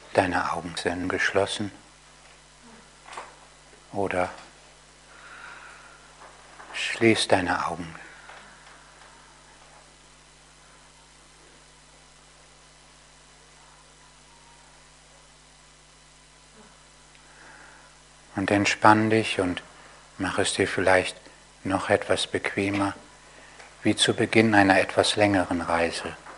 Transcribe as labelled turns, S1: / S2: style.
S1: Deine Augen sind geschlossen oder schließ deine Augen. Und entspann dich und mach es dir vielleicht noch etwas bequemer, wie zu Beginn einer etwas längeren Reise.